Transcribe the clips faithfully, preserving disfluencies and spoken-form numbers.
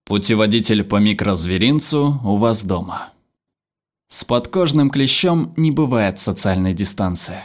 Путеводитель по микрозверинцу у вас дома. С подкожным клещом не бывает социальной дистанции.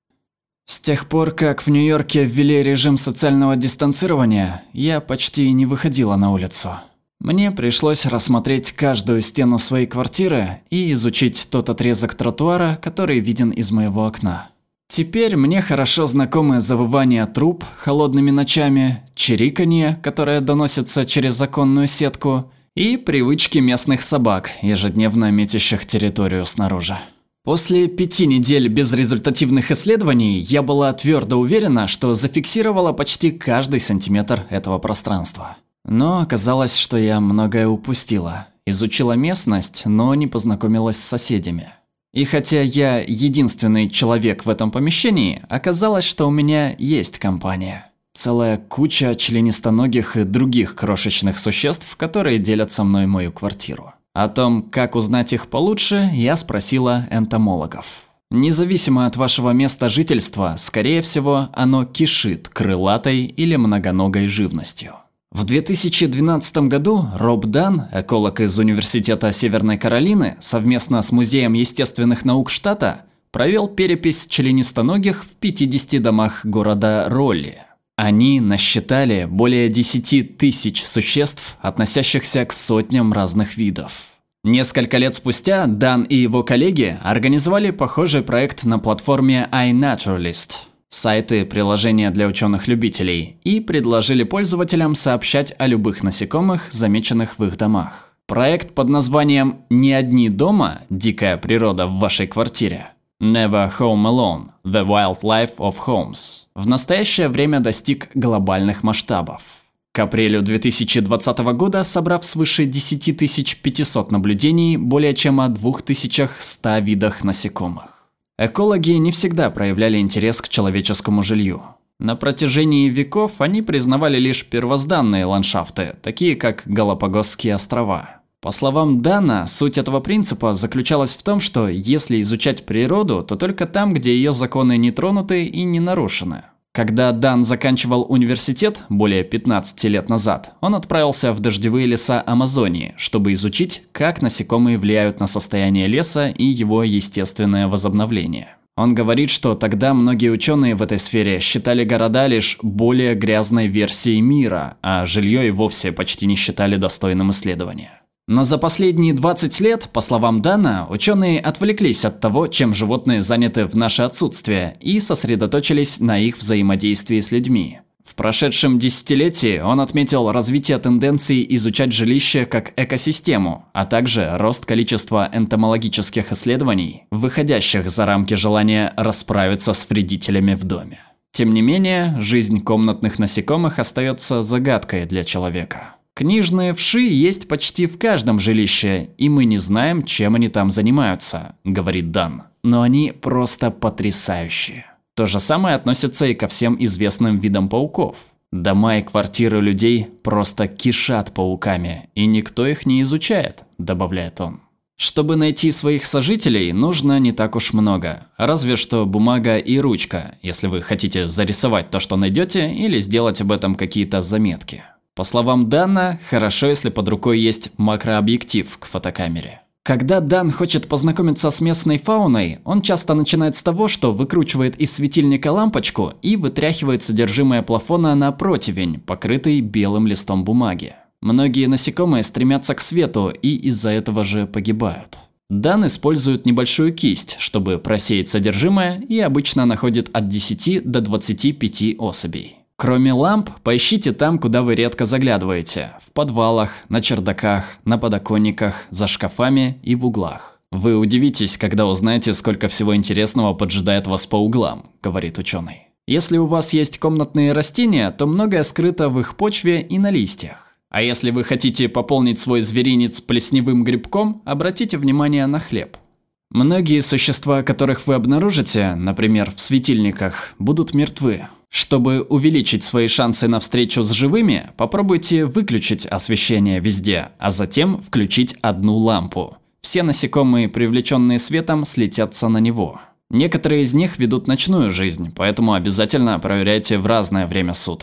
С тех пор, как в Нью-Йорке ввели режим социального дистанцирования, я почти не выходила на улицу. Мне пришлось рассмотреть каждую стену своей квартиры и изучить тот отрезок тротуара, который виден из моего окна. Теперь мне хорошо знакомы завывания труб холодными ночами, чириканье, которое доносится через оконную сетку, и привычки местных собак, ежедневно метящих территорию снаружи. После пяти недель безрезультативных исследований я была твердо уверена, что зафиксировала почти каждый сантиметр этого пространства. Но оказалось, что я многое упустила. Изучила местность, но не познакомилась с соседями. И хотя я единственный человек в этом помещении, оказалось, что у меня есть компания. Целая куча членистоногих и других крошечных существ, которые делят со мной мою квартиру. О том, как узнать их получше, я спросила энтомологов. Независимо от вашего места жительства, скорее всего, оно кишит крылатой или многоногой живностью. В две тысячи двенадцатом году Роб Дан, эколог из Университета Северной Каролины, совместно с Музеем естественных наук штата, провел перепись членистоногих в пятидесяти домах города Ролли. Они насчитали более десяти тысяч существ, относящихся к сотням разных видов. Несколько лет спустя Дан и его коллеги организовали похожий проект на платформе iNaturalist. Сайты, приложения для ученых-любителей, и предложили пользователям сообщать о любых насекомых, замеченных в их домах. Проект под названием «Не одни дома. Дикая природа в вашей квартире» Never Home Alone – The Wildlife of Homes в настоящее время достиг глобальных масштабов. К апрелю две тысячи двадцатого года, собрав свыше десять тысяч пятисот наблюдений более чем о двух тысячах ста видах насекомых. Экологи не всегда проявляли интерес к человеческому жилью. На протяжении веков они признавали лишь первозданные ландшафты, такие как Галапагосские острова. По словам Дана, суть этого принципа заключалась в том, что если изучать природу, то только там, где ее законы не тронуты и не нарушены. Когда Дан заканчивал университет более пятнадцати лет назад, он отправился в дождевые леса Амазонии, чтобы изучить, как насекомые влияют на состояние леса и его естественное возобновление. Он говорит, что тогда многие ученые в этой сфере считали города лишь более грязной версией мира, а жилье и вовсе почти не считали достойным исследования. Но за последние двадцать лет, по словам Дана, ученые отвлеклись от того, чем животные заняты в наше отсутствие, и сосредоточились на их взаимодействии с людьми. В прошедшем десятилетии он отметил развитие тенденций изучать жилище как экосистему, а также рост количества энтомологических исследований, выходящих за рамки желания расправиться с вредителями в доме. Тем не менее, жизнь комнатных насекомых остается загадкой для человека. Книжные вши есть почти в каждом жилище, и мы не знаем, чем они там занимаются, говорит Дан. Но они просто потрясающие. То же самое относится и ко всем известным видам пауков. Дома и квартиры людей просто кишат пауками, и никто их не изучает, добавляет он. Чтобы найти своих сожителей, нужно не так уж много. Разве что бумага и ручка, если вы хотите зарисовать то, что найдете, или сделать об этом какие-то заметки. По словам Дана, хорошо, если под рукой есть макрообъектив к фотокамере. Когда Дан хочет познакомиться с местной фауной, он часто начинает с того, что выкручивает из светильника лампочку и вытряхивает содержимое плафона на противень, покрытый белым листом бумаги. Многие насекомые стремятся к свету и из-за этого же погибают. Дан использует небольшую кисть, чтобы просеять содержимое, и обычно находит от десяти до двадцати пяти особей. Кроме ламп, поищите там, куда вы редко заглядываете – в подвалах, на чердаках, на подоконниках, за шкафами и в углах. Вы удивитесь, когда узнаете, сколько всего интересного поджидает вас по углам, говорит ученый. Если у вас есть комнатные растения, то многое скрыто в их почве и на листьях. А если вы хотите пополнить свой зверинец плесневым грибком, обратите внимание на хлеб. Многие существа, которых вы обнаружите, например, в светильниках, будут мертвы. Чтобы увеличить свои шансы на встречу с живыми, попробуйте выключить освещение везде, а затем включить одну лампу. Все насекомые, привлеченные светом, слетятся на него. Некоторые из них ведут ночную жизнь, поэтому обязательно проверяйте в разное время суток.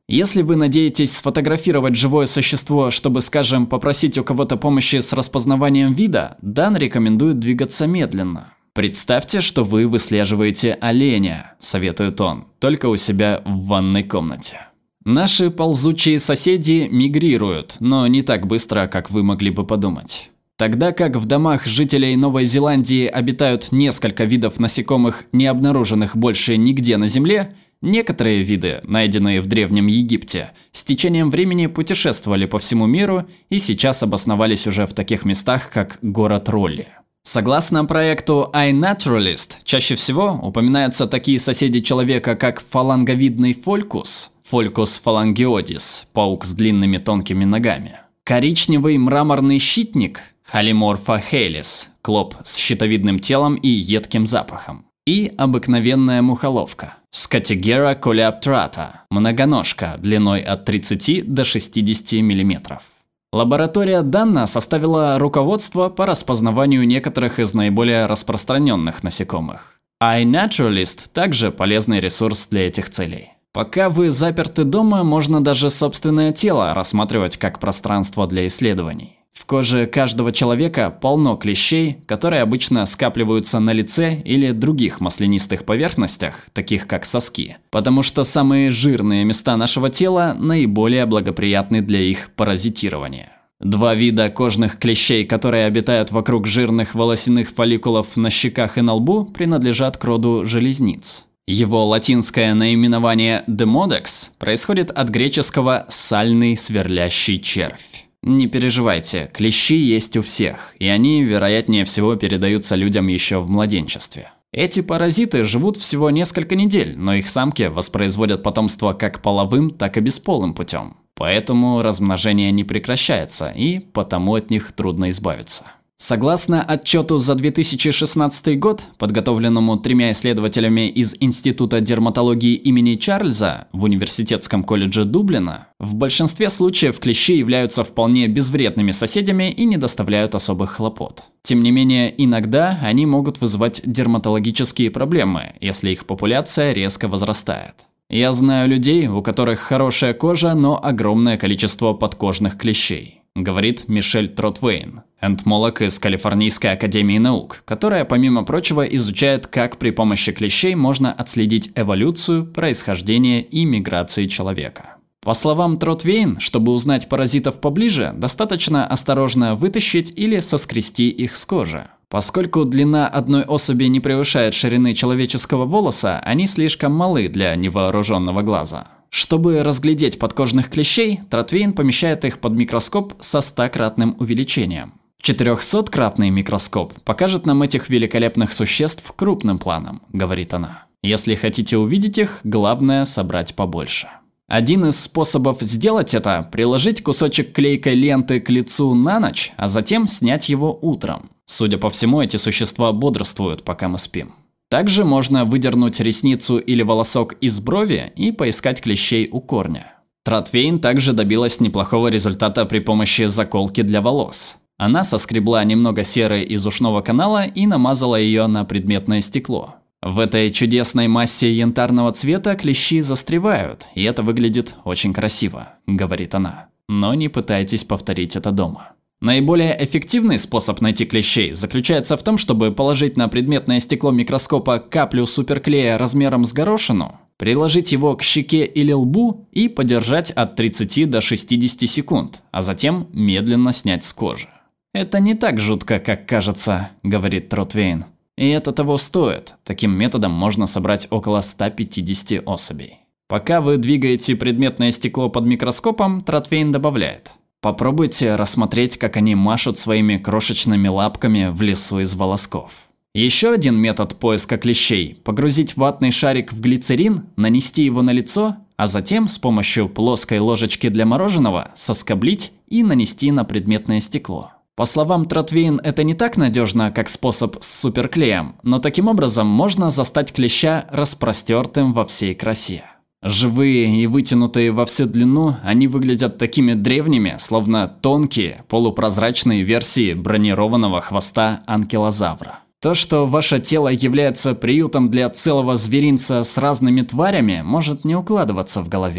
Если вы надеетесь сфотографировать живое существо, чтобы, скажем, попросить у кого-то помощи с распознаванием вида, Дан рекомендует двигаться медленно. Представьте, что вы выслеживаете оленя, советует он, только у себя в ванной комнате. Наши ползучие соседи мигрируют, но не так быстро, как вы могли бы подумать. Тогда как в домах жителей Новой Зеландии обитают несколько видов насекомых, не обнаруженных больше нигде на Земле, некоторые виды, найденные в Древнем Египте, с течением времени путешествовали по всему миру и сейчас обосновались уже в таких местах, как город Ролли. Согласно проекту iNaturalist, чаще всего упоминаются такие соседи человека, как фаланговидный фолькус, Фолькус фалангиодис, паук с длинными тонкими ногами, коричневый мраморный щитник, Халиморфа хелис, клоп с щитовидным телом и едким запахом, и обыкновенная мухоловка, Scattigera coleoptrata, многоножка длиной от тридцати до шестидесяти миллиметров. Лаборатория Данна составила руководство по распознаванию некоторых из наиболее распространенных насекомых. iNaturalist также полезный ресурс для этих целей. Пока вы заперты дома, можно даже собственное тело рассматривать как пространство для исследований. В коже каждого человека полно клещей, которые обычно скапливаются на лице или других маслянистых поверхностях, таких как соски, потому что самые жирные места нашего тела наиболее благоприятны для их паразитирования. Два вида кожных клещей, которые обитают вокруг жирных волосяных фолликулов на щеках и на лбу, принадлежат к роду железниц. Его латинское наименование Demodex происходит от греческого «сальный сверлящий червь». Не переживайте, клещи есть у всех, и они, вероятнее всего, передаются людям еще в младенчестве. Эти паразиты живут всего несколько недель, но их самки воспроизводят потомство как половым, так и бесполым путем. Поэтому размножение не прекращается, и потому от них трудно избавиться. Согласно отчету за две тысячи шестнадцатый год, подготовленному тремя исследователями из Института дерматологии имени Чарльза в Университетском колледже Дублина, в большинстве случаев клещи являются вполне безвредными соседями и не доставляют особых хлопот. Тем не менее, иногда они могут вызывать дерматологические проблемы, если их популяция резко возрастает. Я знаю людей, у которых хорошая кожа, но огромное количество подкожных клещей, говорит Мишель Тротвейн, энтомолог из Калифорнийской академии наук, которая, помимо прочего, изучает, как при помощи клещей можно отследить эволюцию, происхождение и миграцию человека. По словам Тротвейн, чтобы узнать паразитов поближе, достаточно осторожно вытащить или соскрести их с кожи. Поскольку длина одной особи не превышает ширины человеческого волоса, они слишком малы для невооруженного глаза. Чтобы разглядеть подкожных клещей, Тротвейн помещает их под микроскоп со стократным увеличением. четырехсоткратный микроскоп покажет нам этих великолепных существ крупным планом, говорит она. Если хотите увидеть их, главное собрать побольше. Один из способов сделать это – приложить кусочек клейкой ленты к лицу на ночь, а затем снять его утром. Судя по всему, эти существа бодрствуют, пока мы спим. Также можно выдернуть ресницу или волосок из брови и поискать клещей у корня. Тротвейн также добилась неплохого результата при помощи заколки для волос. Она соскребла немного серы из ушного канала и намазала ее на предметное стекло. В этой чудесной массе янтарного цвета клещи застревают, и это выглядит очень красиво, говорит она. Но не пытайтесь повторить это дома. Наиболее эффективный способ найти клещей заключается в том, чтобы положить на предметное стекло микроскопа каплю суперклея размером с горошину, приложить его к щеке или лбу и подержать от тридцати до шестидесяти секунд, а затем медленно снять с кожи. «Это не так жутко, как кажется», – говорит Тротвейн. И это того стоит. Таким методом можно собрать около ста пятидесяти особей. Пока вы двигаете предметное стекло под микроскопом, Тротвейн добавляет: попробуйте рассмотреть, как они машут своими крошечными лапками в лесу из волосков. Еще один метод поиска клещей – погрузить ватный шарик в глицерин, нанести его на лицо, а затем с помощью плоской ложечки для мороженого соскоблить и нанести на предметное стекло. По словам Тротвейн, это не так надежно, как способ с суперклеем, но таким образом можно застать клеща распростертым во всей красе. Живые и вытянутые во всю длину, они выглядят такими древними, словно тонкие, полупрозрачные версии бронированного хвоста анкилозавра. То, что ваше тело является приютом для целого зверинца с разными тварями, может не укладываться в голове.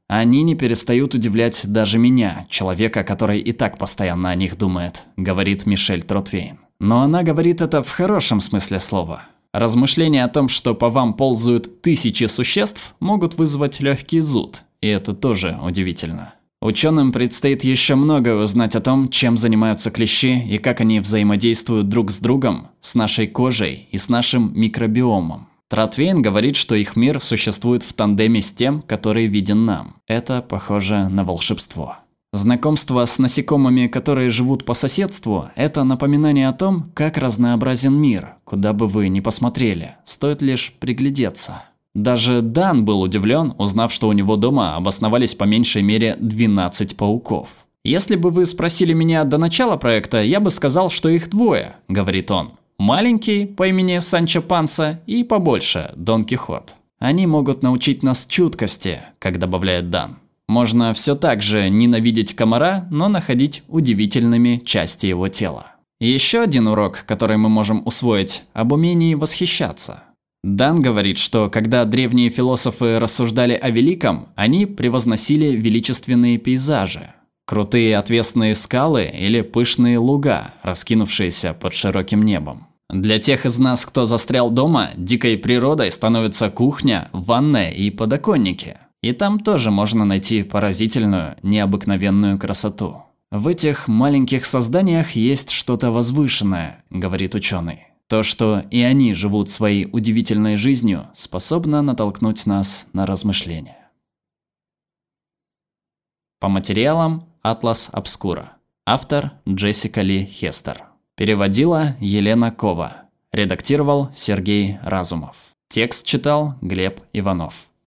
Они не перестают удивлять даже меня, человека, который и так постоянно о них думает, говорит Мишель Тротвейн. Но она говорит это в хорошем смысле слова. Размышления о том, что по вам ползают тысячи существ, могут вызвать легкий зуд, и это тоже удивительно. Ученым предстоит еще многое узнать о том, чем занимаются клещи и как они взаимодействуют друг с другом, с нашей кожей и с нашим микробиомом. Тротвейн говорит, что их мир существует в тандеме с тем, который виден нам. Это похоже на волшебство. Знакомство с насекомыми, которые живут по соседству, это напоминание о том, как разнообразен мир, куда бы вы ни посмотрели, стоит лишь приглядеться. Даже Дан был удивлен, узнав, что у него дома обосновались по меньшей мере двенадцать пауков. «Если бы вы спросили меня до начала проекта, я бы сказал, что их двое», – говорит он. «Маленький по имени Санчо Панса и побольше Дон Кихот. Они могут научить нас чуткости», – как добавляет Дан. Можно все так же ненавидеть комара, но находить удивительными части его тела. Еще один урок, который мы можем усвоить – об умении восхищаться. Дан говорит, что когда древние философы рассуждали о великом, они превозносили величественные пейзажи. Крутые отвесные скалы или пышные луга, раскинувшиеся под широким небом. Для тех из нас, кто застрял дома, дикой природой становится кухня, ванная и подоконники. И там тоже можно найти поразительную, необыкновенную красоту. В этих маленьких созданиях есть что-то возвышенное, говорит ученый. То, что и они живут своей удивительной жизнью, способно натолкнуть нас на размышления. По материалам Атлас Обскура. Автор Джессика Ли Хестер. Переводила Елена Кова. Редактировал Сергей Разумов. Текст читал Глеб Иванов.